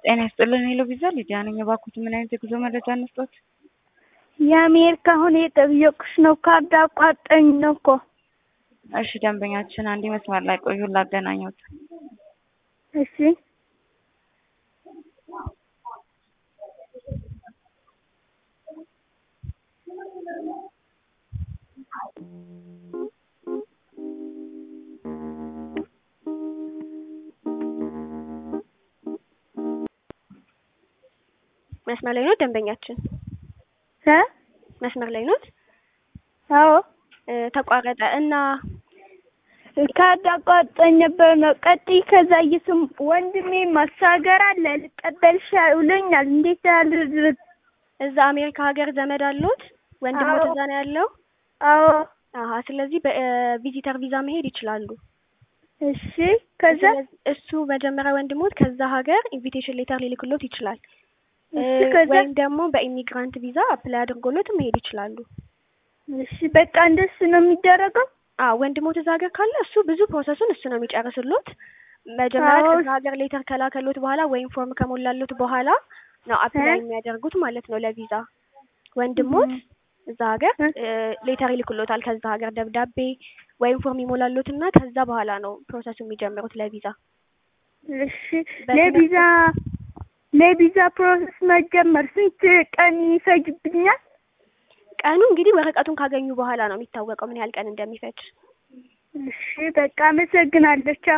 ጤና ይስጥልን ሄሎ ቪዛ ሊዲያ ነኝ። እባክዎት ምን አይነት የጉዞ መረጃ እንስጥዎት? የአሜሪካ አሁን የጠየቁሽ ነው። ካርድ አቋርጠኝ ነው እኮ። እሺ ደንበኛችን አንዴ መስመር ላይ ቆዩ ላገናኘዎት። እሺ መስመር ላይ ነው ደንበኛችን? መስመር ላይ ነው? አዎ ተቋረጠ እና ካርድ አቋርጠኝ ነበር ነው። ቀጥይ ከዛ ይስም ወንድሜ ማሳገር አለ ልቀበልሽ ይሉኛል። እንዴት አልድርግ? እዛ አሜሪካ ሀገር ዘመድ አለዎት? ወንድሞ እዛ ነው ያለው? አዎ ስለዚህ በቪዚተር ቪዛ መሄድ ይችላሉ። እሺ ከዛ እሱ መጀመሪያ ወንድሞት ከዛ ሀገር ኢንቪቴሽን ሌተር ሊልክሎት ይችላል። ወይም ደግሞ በኢሚግራንት ቪዛ አፕላይ አድርጎሎት መሄድ ይችላሉ። እሺ በቃ እንደሱ ነው የሚደረገው? ወንድሞት እዛ ሀገር ካለ እሱ ብዙ ፕሮሰሱን እሱ ነው የሚጨርስሎት። መጀመሪያ ከዛ ሀገር ሌተር ከላከሎት በኋላ ወይም ፎርም ከሞላሎት በኋላ ነው አፕላይ የሚያደርጉት ማለት ነው ለቪዛ። ወንድሞት እዛ ሀገር ሌተር ይልክሎታል ከዛ ሀገር ደብዳቤ ወይም ፎርም ይሞላሎትና ከዛ በኋላ ነው ፕሮሰሱ የሚጀምሩት ለቪዛ። እሺ ለቪዛ ፕሮሰስ መጀመር ስንት ቀን ይፈጅብኛል? ቀኑ እንግዲህ ወረቀቱን ካገኙ በኋላ ነው የሚታወቀው ምን ያህል ቀን እንደሚፈጅ። እሺ በቃ አመሰግናለሁ።